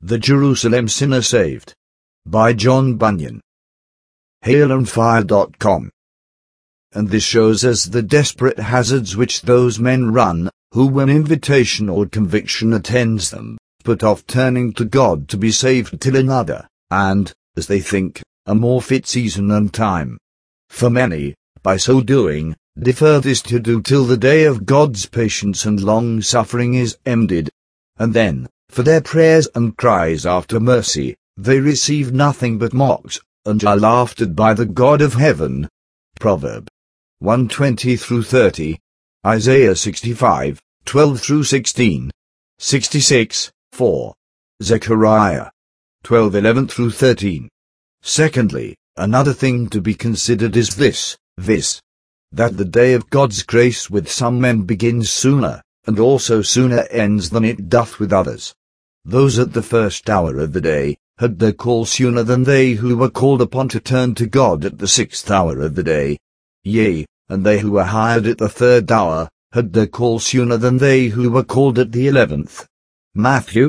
The Jerusalem Sinner Saved. By John Bunyan. HaleOnFire.com. And this shows us the desperate hazards which those men run, who when invitation or conviction attends them, put off turning to God to be saved till another, and, as they think, a more fit season and time. For many, by so doing, defer this to do till the day of God's patience and long-suffering is ended, and then, for their prayers and cries after mercy, they receive nothing but mocks, and are laughed at by the God of heaven. Proverb 1:20-30, Isaiah 65:12-16, 66:4, Zechariah 12:11-13. Secondly, another thing to be considered is this, that the day of God's grace with some men begins sooner, and also sooner ends than it doth with others. Those at the first hour of the day had their call sooner than they who were called upon to turn to God at the 6th hour of the day. Yea, and they who were hired at the 3rd hour had their call sooner than they who were called at the 11th. Matthew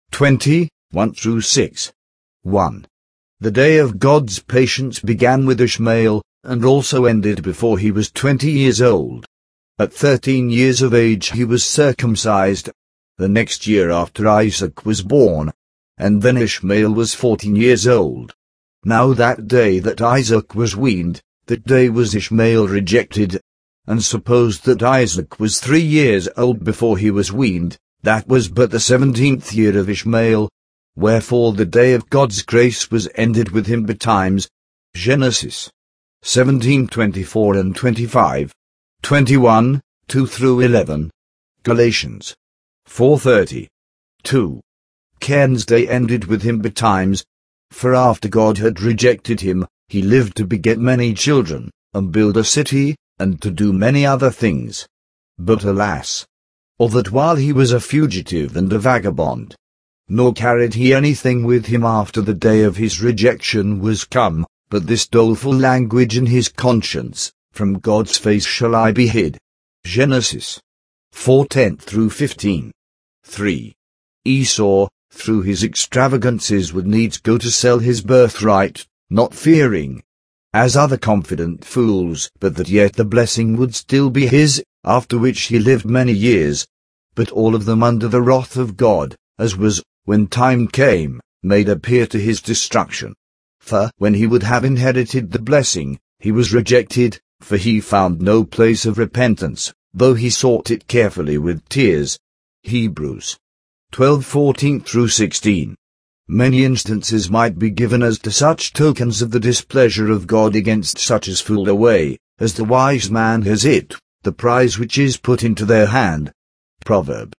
20:1-6. 1. The day of God's patience began with Ishmael, and also ended before he was 20 years old. At 13 years of age he was circumcised, the next year after Isaac was born, and then Ishmael was 14 years old. Now that day that Isaac was weaned, that day was Ishmael rejected, and suppose that Isaac was 3 years old before he was weaned, that was but the 17th year of Ishmael, wherefore the day of God's grace was ended with him betimes. Genesis 17:24 and 25, 21, 2-11, Galatians 4:30. 2. Cain's day ended with him betimes, for after God had rejected him, he lived to beget many children, and build a city, and to do many other things. But alas! All that while he was a fugitive and a vagabond, nor carried he anything with him after the day of his rejection was come, but this doleful language in his conscience, from God's face shall I be hid. Genesis 4:10-15. 3. Esau, through his extravagances would needs go to sell his birthright, not fearing, as other confident fools, but that yet the blessing would still be his, after which he lived many years, but all of them under the wrath of God, as was, when time came, made appear to his destruction. For when he would have inherited the blessing, he was rejected, for he found no place of repentance, though he sought it carefully with tears. Hebrews 12:14-16. Many instances might be given as to such tokens of the displeasure of God against such as fool away, as the wise man has it, the prize which is put into their hand. Proverb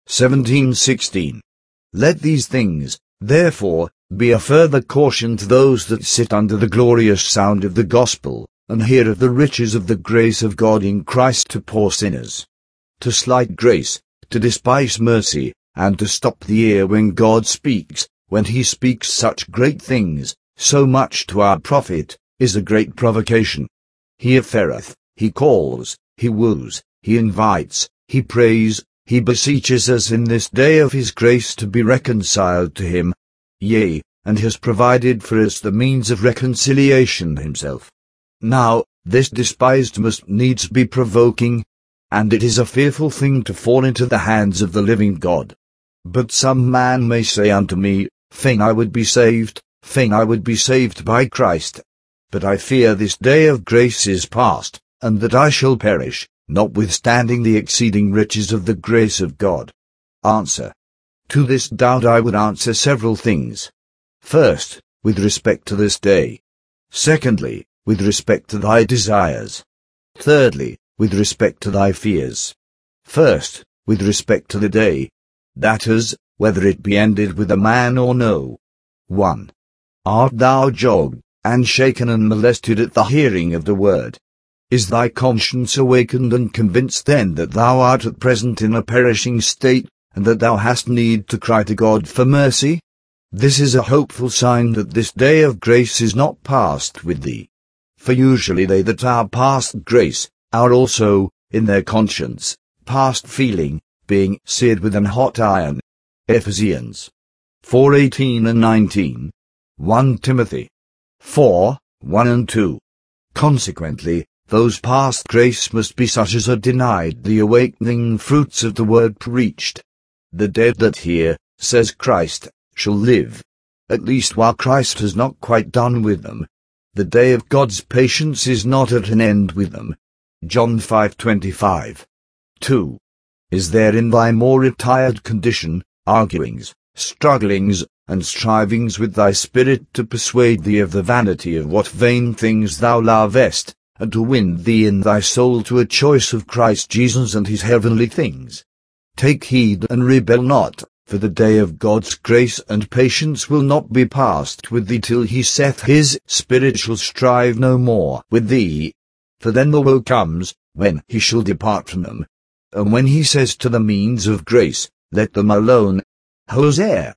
17:16. Let these things, therefore, be a further caution to those that sit under the glorious sound of the gospel, and hear of the riches of the grace of God in Christ to poor sinners. To slight grace, to despise mercy, and to stop the ear when God speaks, when he speaks such great things, so much to our profit, is a great provocation. He offereth, he calls, he woos, he invites, he prays, he beseeches us in this day of his grace to be reconciled to him, yea, and has provided for us the means of reconciliation himself. Now, this despised must needs be provoking, and it is a fearful thing to fall into the hands of the living God. But some man may say unto me, Fain I would be saved, fain I would be saved by Christ. But I fear this day of grace is past, and that I shall perish, notwithstanding the exceeding riches of the grace of God. Answer. To this doubt I would answer several things. First, with respect to this day. Secondly, with respect to thy desires. Thirdly, with respect to thy fears. First, with respect to the day, that is, whether it be ended with a man or no. 1. Art thou jogged, and shaken and molested at the hearing of the word? Is thy conscience awakened and convinced then that thou art at present in a perishing state, and that thou hast need to cry to God for mercy? This is a hopeful sign that this day of grace is not past with thee. For usually they that are past grace, are also, in their conscience, past feeling, being seared with an hot iron. Ephesians 4:18 and 19. 1 Timothy 4, 1 and 2. Consequently, those past grace must be such as are denied the awakening fruits of the word preached. The dead that hear, says Christ, shall live. At least while Christ has not quite done with them. The day of God's patience is not at an end with them. John 5:25. 2. Is there in thy more retired condition, arguings, strugglings, and strivings with thy spirit to persuade thee of the vanity of what vain things thou lovest, and to win thee in thy soul to a choice of Christ Jesus and his heavenly things? Take heed and rebel not, for the day of God's grace and patience will not be past with thee till he saith his Spirit shall strive no more with thee. For then the woe comes, when he shall depart from them. And when he says to the means of grace, let them alone. Hosea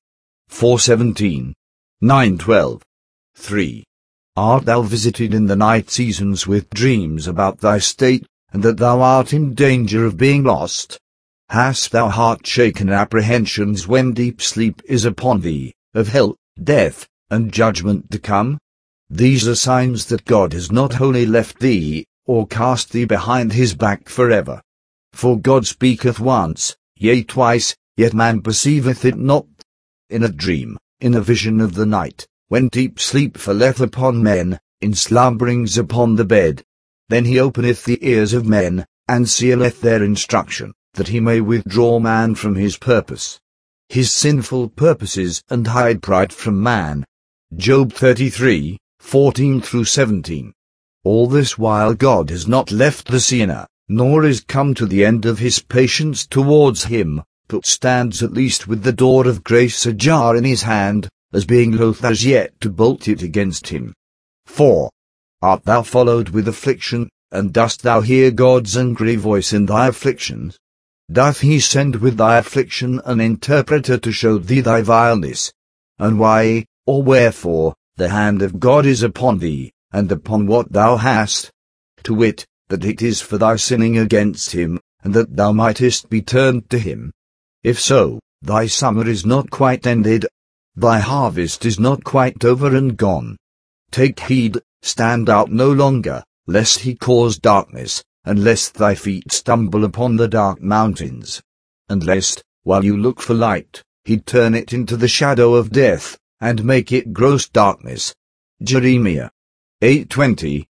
4:17, 9:12. 3. Art thou visited in the night seasons with dreams about thy state, and that thou art in danger of being lost? Hast thou heart-shaken apprehensions when deep sleep is upon thee, of hell, death, and judgment to come? These are signs that God has not wholly left thee, or cast thee behind his back forever. For God speaketh once, yea twice, yet man perceiveth it not. In a dream, in a vision of the night, when deep sleep falleth upon men, in slumberings upon the bed. Then he openeth the ears of men, and sealeth their instruction, that he may withdraw man from his purpose, his sinful purposes, and hide pride from man. Job 33, 14 through 17. All this while God has not left the sinner, nor is come to the end of his patience towards him, but stands at least with the door of grace ajar in his hand, as being loath as yet to bolt it against him. 4. Art thou followed with affliction, and dost thou hear God's angry voice in thy afflictions? Doth he send with thy affliction an interpreter to show thee thy vileness? And why, or wherefore, the hand of God is upon thee, and upon what thou hast? To wit, that it is for thy sinning against him, and that thou mightest be turned to him. If so, thy summer is not quite ended, thy harvest is not quite over and gone. Take heed, stand out no longer, lest he cause darkness, and lest thy feet stumble upon the dark mountains. And lest, while you look for light, he turn it into the shadow of death, and make it gross darkness. Jeremiah 8:20,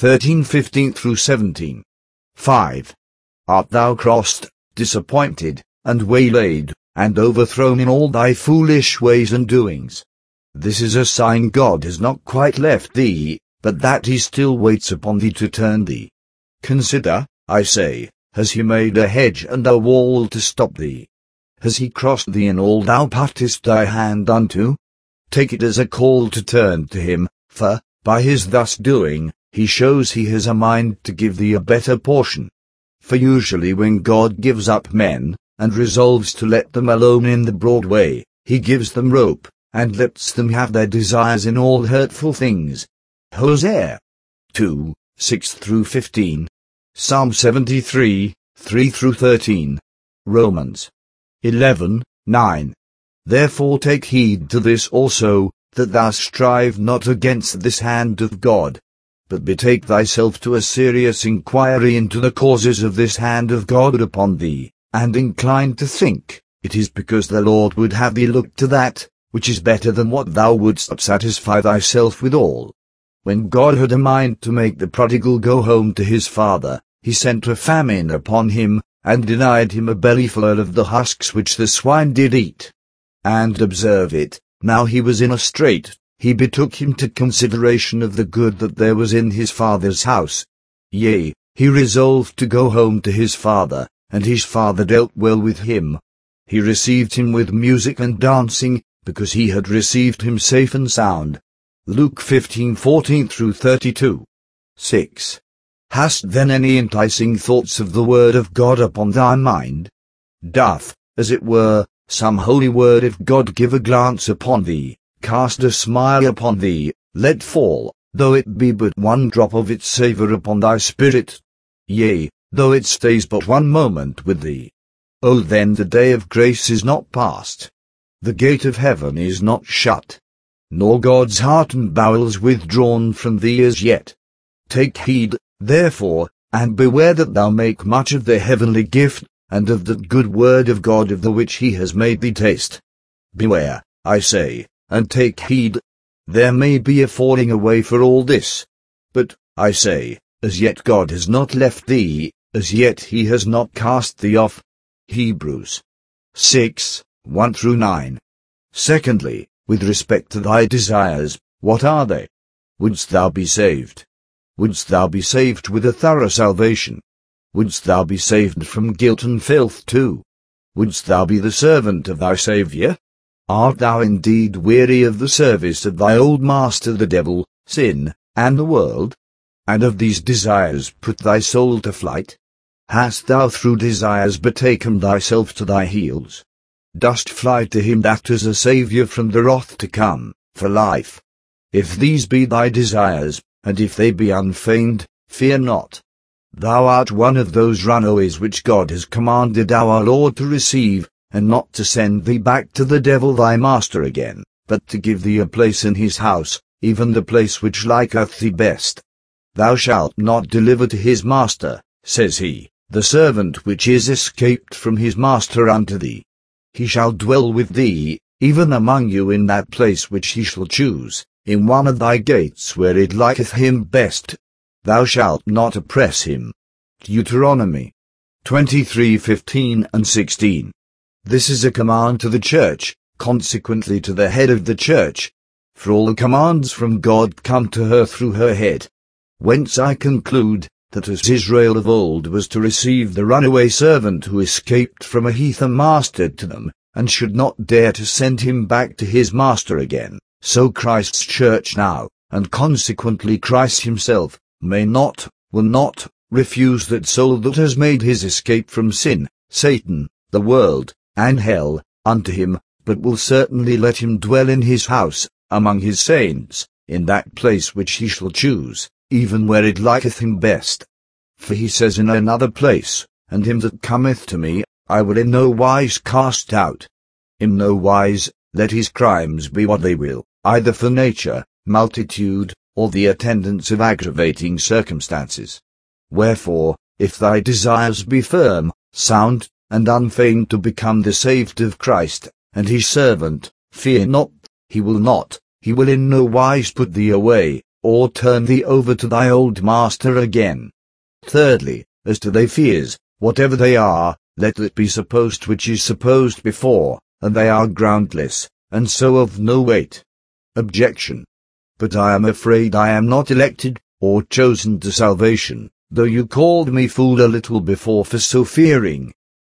13:15 through 17. 5. Art thou crossed, disappointed, and waylaid, and overthrown in all thy foolish ways and doings? This is a sign God has not quite left thee, but that he still waits upon thee to turn thee. Consider, I say, has he made a hedge and a wall to stop thee? Has he crossed thee in all thou puttest thy hand unto? Take it as a call to turn to him, for, by his thus doing, he shows he has a mind to give thee a better portion. For usually when God gives up men, and resolves to let them alone in the broad way, he gives them rope, and lets them have their desires in all hurtful things. Hosea 2, 6 through 15. Psalm 73, 3 through 13. Romans 11, 9. Therefore take heed to this also, that thou strive not against this hand of God, but betake thyself to a serious inquiry into the causes of this hand of God upon thee, and incline to think, it is because the Lord would have thee look to that, which is better than what thou wouldst satisfy thyself withal. When God had a mind to make the prodigal go home to his father, he sent a famine upon him, and denied him a bellyful of the husks which the swine did eat. And observe it, now he was in a strait, he betook him to consideration of the good that there was in his father's house. Yea, he resolved to go home to his father, and his father dealt well with him. He received him with music and dancing, because he had received him safe and sound. Luke 15:14 through 32. 6. Hast then any enticing thoughts of the word of God upon thy mind? Doth, as it were, some holy word of God give a glance upon thee, cast a smile upon thee, let fall, though it be but one drop of its savour upon thy spirit? Yea, though it stays but one moment with thee. Oh, then the day of grace is not past. The gate of heaven is not shut, nor God's heart and bowels withdrawn from thee as yet. Take heed, therefore, and beware that thou make much of the heavenly gift, and of that good word of God of the which he has made thee taste. Beware, I say, and take heed. There may be a falling away for all this. But, I say, as yet God has not left thee, as yet he has not cast thee off. Hebrews 6, 1-9. Secondly, with respect to thy desires, what are they? Wouldst thou be saved? Wouldst thou be saved with a thorough salvation? Wouldst thou be saved from guilt and filth too? Wouldst thou be the servant of thy Saviour? Art thou indeed weary of the service of thy old master the devil, sin, and the world? And of these desires put thy soul to flight? Hast thou through desires betaken thyself to thy heels? Dost fly to him that is a Saviour from the wrath to come, for life? If these be thy desires, and if they be unfeigned, fear not. Thou art one of those runaways which God has commanded our Lord to receive, and not to send thee back to the devil thy master again, but to give thee a place in his house, even the place which liketh thee best. Thou shalt not deliver to his master, says he, the servant which is escaped from his master unto thee. He shall dwell with thee, even among you in that place which he shall choose, in one of thy gates where it liketh him best. Thou shalt not oppress him. Deuteronomy 23:15-16. This is a command to the church, consequently to the head of the church. For all the commands from God come to her through her head. Whence I conclude, that as Israel of old was to receive the runaway servant who escaped from a heathen master to them, and should not dare to send him back to his master again, so Christ's church now, and consequently Christ himself, may not, will not, refuse that soul that has made his escape from sin, Satan, the world, and hell, unto him, but will certainly let him dwell in his house, among his saints, in that place which he shall choose, even where it liketh him best. For he says in another place, And him that cometh to me, I will in no wise cast out. In no wise, let his crimes be what they will, either for nature, multitude, or the attendance of aggravating circumstances. Wherefore, if thy desires be firm, sound, and unfeigned to become the saved of Christ, and his servant, fear not, he will in no wise put thee away, or turn thee over to thy old master again. Thirdly, as to thy fears, whatever they are, let that be supposed which is supposed before, and they are groundless, and so of no weight. Objection. But I am afraid I am not elected, or chosen to salvation, though you called me fool a little before for so fearing.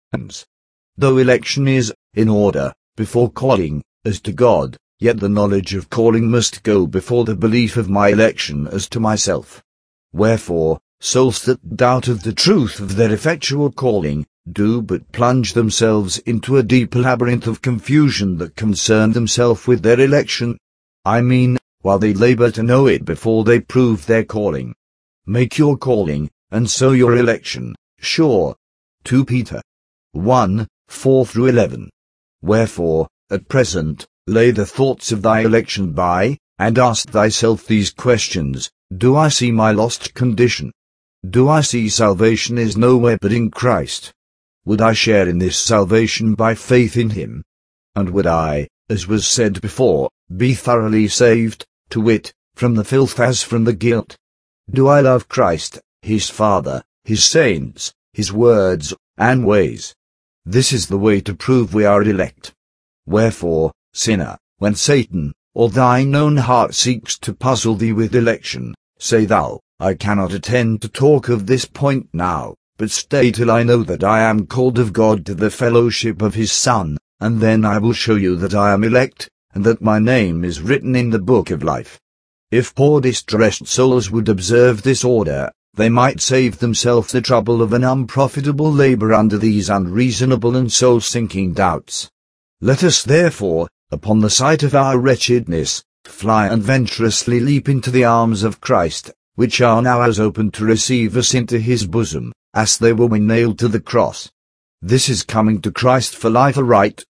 Though election is, in order, before calling, as to God, yet the knowledge of calling must go before the belief of my election as to myself. Wherefore, souls that doubt of the truth of their effectual calling, do but plunge themselves into a deep labyrinth of confusion that concern themselves with their election. I mean, while they labor to know it before they prove their calling. Make your calling, and so your election, sure. 2 Peter 1, 4-11. Wherefore, at present, lay the thoughts of thy election by, and ask thyself these questions. Do I see my lost condition? Do I see salvation is nowhere but in Christ? Would I share in this salvation by faith in him? And would I, as was said before, be thoroughly saved, to wit, from the filth as from the guilt? Do I love Christ, his Father, his saints, his words, and ways? This is the way to prove we are elect. Wherefore, sinner, when Satan, or thine own heart seeks to puzzle thee with election, say thou, I cannot attend to talk of this point now, but stay till I know that I am called of God to the fellowship of his Son, and then I will show you that I am elect, and that my name is written in the book of life. If poor distressed souls would observe this order, they might save themselves the trouble of an unprofitable labor under these unreasonable and soul-sinking doubts. Let us therefore, upon the sight of our wretchedness, fly and venturously leap into the arms of Christ, which are now as open to receive us into his bosom, as they were when nailed to the cross. This is coming to Christ for life aright.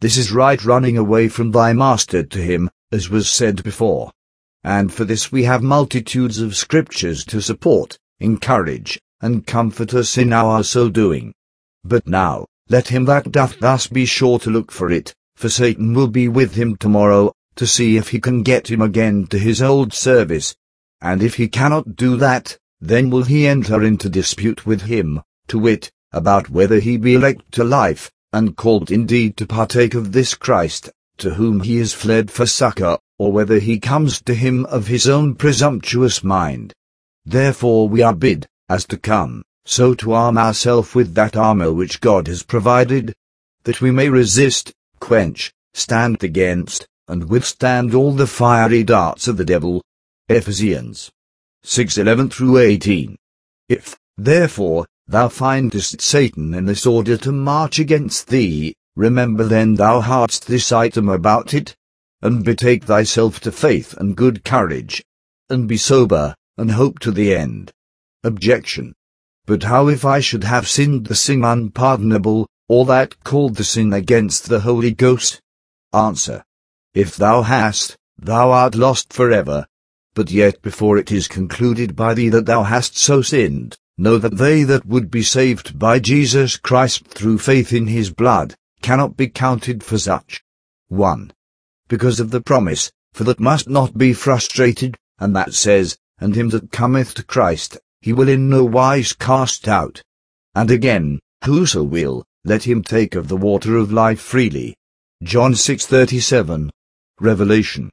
This is right running away from thy master to him, as was said before. And for this we have multitudes of scriptures to support, encourage, and comfort us in our so doing. But now, let him that doth thus be sure to look for it, for Satan will be with him tomorrow, to see if he can get him again to his old service. And if he cannot do that, then will he enter into dispute with him, to wit, about whether he be elect to life, and called indeed to partake of this Christ, to whom he has fled for succor, or whether he comes to him of his own presumptuous mind. Therefore we are bid, as to come, so to arm ourselves with that armor which God has provided, that we may resist, quench, stand against, and withstand all the fiery darts of the devil. Ephesians 6:11-18. If, therefore, thou findest Satan in this order to march against thee, remember then thou hadst this item about it, and betake thyself to faith and good courage, and be sober, and hope to the end. Objection. But how if I should have sinned the sin unpardonable, or that called the sin against the Holy Ghost? Answer. If thou hast, thou art lost forever. But yet before it is concluded by thee that thou hast so sinned, know that they that would be saved by Jesus Christ through faith in his blood, cannot be counted for such. 1. Because of the promise, for that must not be frustrated, and that says, and him that cometh to Christ, he will in no wise cast out. And again, whoso will, let him take of the water of life freely. John 6:37. Revelation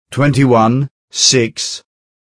21:6,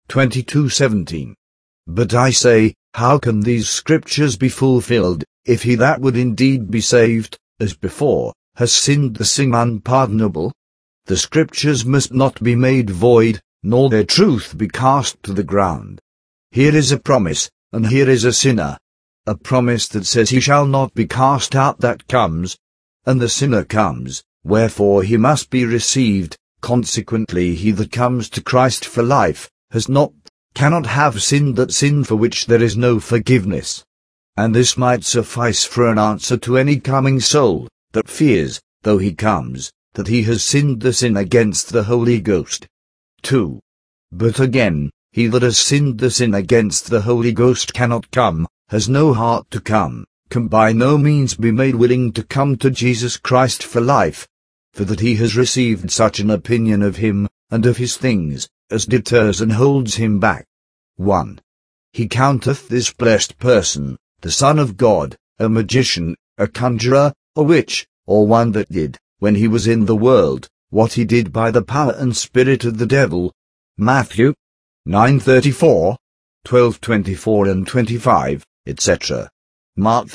22:17. But I say, how can these scriptures be fulfilled, if he that would indeed be saved, as before, has sinned the sin unpardonable? The scriptures must not be made void, nor their truth be cast to the ground. Here is a promise, and here is a sinner. A promise that says he shall not be cast out that comes, and the sinner comes, wherefore he must be received. Consequently he that comes to Christ for life, cannot have sinned that sin for which there is no forgiveness. And this might suffice for an answer to any coming soul, that fears, though he comes, that he has sinned the sin against the Holy Ghost. 2. But again, he that has sinned the sin against the Holy Ghost cannot come, has no heart to come, can by no means be made willing to come to Jesus Christ for life, for that he has received such an opinion of him, and of his things, as deters and holds him back. 1. He counteth this blessed person, the Son of God, a magician, a conjurer, a witch, or one that did, when he was in the world, what he did by the power and spirit of the devil. Matthew 9:34, 12:24 and 25, etc. Mark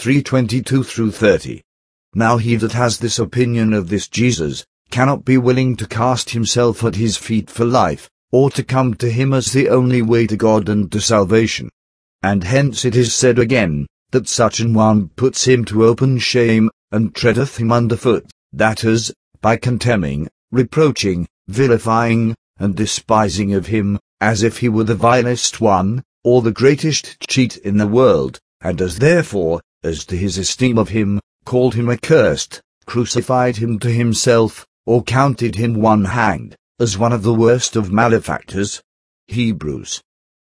3:22-30. Now he that has this opinion of this Jesus, cannot be willing to cast himself at his feet for life, or to come to him as the only way to God and to salvation. And hence it is said again, that such an one puts him to open shame, and treadeth him under foot, that is, by contemning, reproaching, vilifying, and despising of him, as if he were the vilest one, or the greatest cheat in the world, and as therefore, as to his esteem of him, called him accursed, crucified him to himself, or counted him one hanged, as one of the worst of malefactors. Hebrews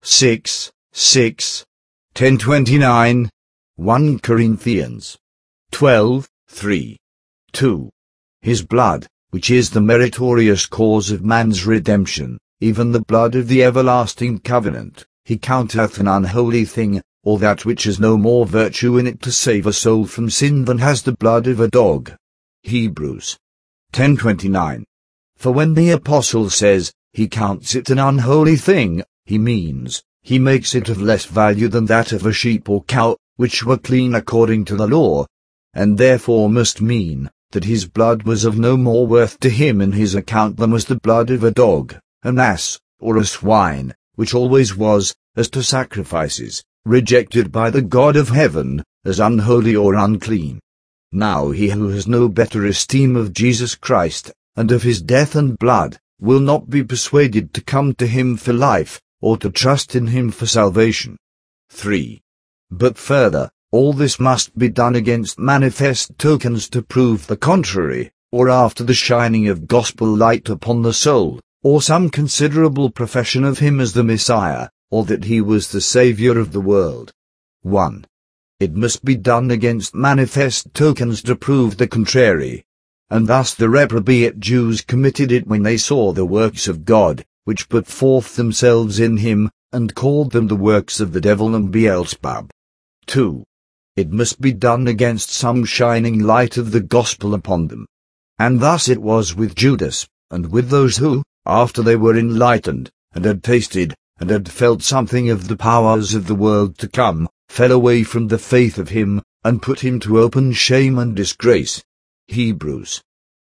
6:6, 10:29, 1 Corinthians 12:3. 2. His blood, which is the meritorious cause of man's redemption, even the blood of the everlasting covenant, he counteth an unholy thing, or that which has no more virtue in it to save a soul from sin than has the blood of a dog. Hebrews 10:29. For when the apostle says, he counts it an unholy thing, he means, he makes it of less value than that of a sheep or cow, which were clean according to the law, and therefore must mean, that his blood was of no more worth to him in his account than was the blood of a dog, an ass, or a swine, which always was, as to sacrifices, rejected by the God of heaven, as unholy or unclean. Now he who has no better esteem of Jesus Christ, and of his death and blood, will not be persuaded to come to him for life, or to trust in him for salvation. 3. But further, all this must be done against manifest tokens to prove the contrary, or after the shining of gospel light upon the soul, or some considerable profession of him as the Messiah, or that he was the Saviour of the world. 1. It must be done against manifest tokens to prove the contrary. And thus the reprobate Jews committed it when they saw the works of God, which put forth themselves in him, and called them the works of the devil and Beelzebub. 2. It must be done against some shining light of the gospel upon them. And thus it was with Judas, and with those who, after they were enlightened, and had tasted, and had felt something of the powers of the world to come, fell away from the faith of him, and put him to open shame and disgrace. Hebrews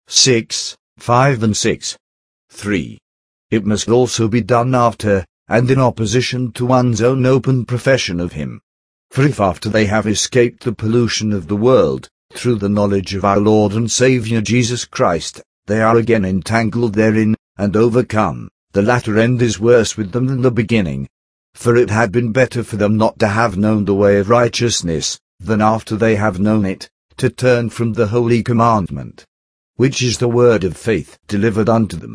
6, 5 and 6. 3. It must also be done after, and in opposition to one's own open profession of him. For if after they have escaped the pollution of the world, through the knowledge of our Lord and Saviour Jesus Christ, they are again entangled therein, and overcome, the latter end is worse with them than the beginning. For it had been better for them not to have known the way of righteousness, than after they have known it, to turn from the holy commandment, which is the word of faith delivered unto them.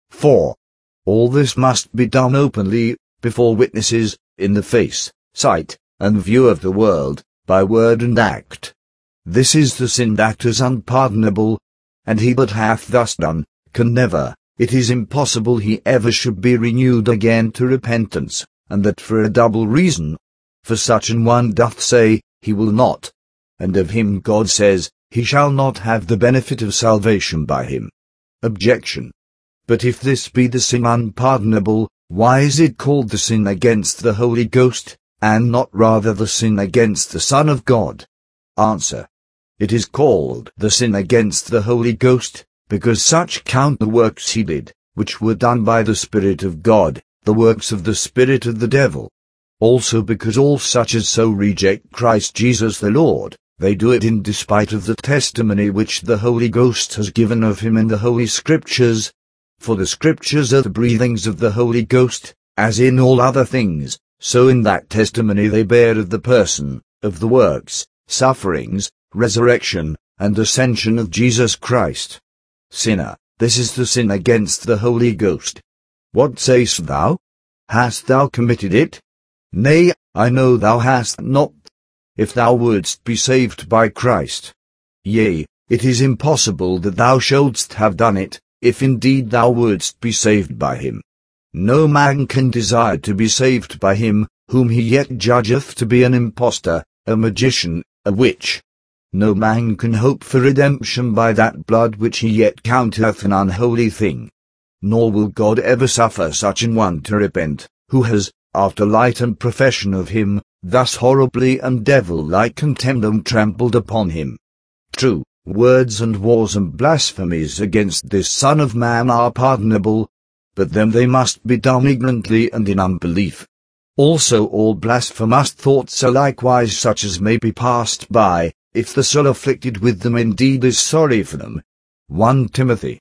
4. All this must be done openly, before witnesses, in the face, sight, and view of the world, by word and act. This is the sin that is unpardonable, and he that hath thus done, can never, it is impossible he ever should be renewed again to repentance, and that for a double reason. For such an one doth say, he will not, and of him God says, he shall not have the benefit of salvation by him. Objection. But if this be the sin unpardonable, why is it called the sin against the Holy Ghost, and not rather the sin against the Son of God? Answer. It is called the sin against the Holy Ghost, because such count the works he did, which were done by the Spirit of God, the works of the spirit of the devil. Also because all such as so reject Christ Jesus the Lord, they do it in despite of the testimony which the Holy Ghost has given of him in the Holy Scriptures. For the Scriptures are the breathings of the Holy Ghost, as in all other things, so in that testimony they bear of the person, of the works, sufferings, resurrection, and ascension of Jesus Christ. Sinner, this is the sin against the Holy Ghost. What sayest thou? Hast thou committed it? Nay, I know thou hast not. If thou wouldst be saved by Christ. Yea, it is impossible that thou shouldst have done it, if indeed thou wouldst be saved by him. No man can desire to be saved by him, whom he yet judgeth to be an impostor, a magician, a witch. No man can hope for redemption by that blood which he yet counteth an unholy thing. Nor will God ever suffer such an one to repent, who has, after light and profession of him, thus horribly and devil-like contemned and trampled upon him. True, words and wars and blasphemies against this Son of Man are pardonable, but then they must be done ignorantly and in unbelief. Also all blasphemous thoughts are likewise such as may be passed by, if the soul afflicted with them indeed is sorry for them. 1 Timothy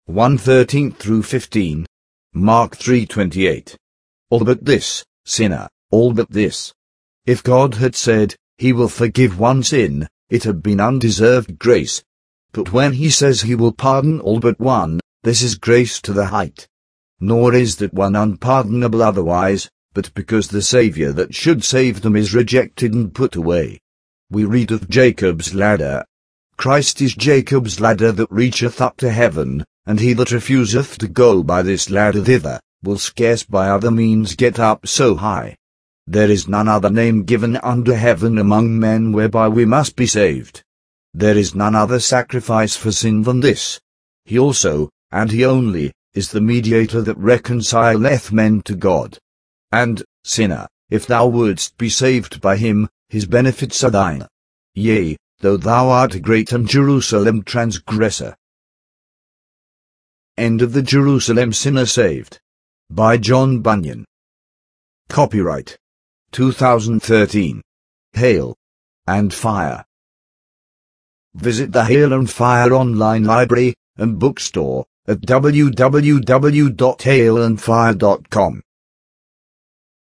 1:13-15, Mark 3:28. All but this, sinner, all but this. If God had said, he will forgive one sin, it had been undeserved grace. But when he says he will pardon all but one, this is grace to the height. Nor is that one unpardonable otherwise, but because the Saviour that should save them is rejected and put away. We read of Jacob's ladder. Christ is Jacob's ladder that reacheth up to heaven, and he that refuseth to go by this ladder thither, will scarce by other means get up so high. There is none other name given under heaven among men whereby we must be saved. There is none other sacrifice for sin than this. He also, and he only, is the mediator that reconcileth men to God. And, sinner, if thou wouldst be saved by him, his benefits are thine. Yea, though thou art a great and Jerusalem transgressor. End of the Jerusalem Sinner Saved. By John Bunyan. Copyright 2013. Hail and Fire. Visit the Hail and Fire online library and bookstore at www.hailandfire.com.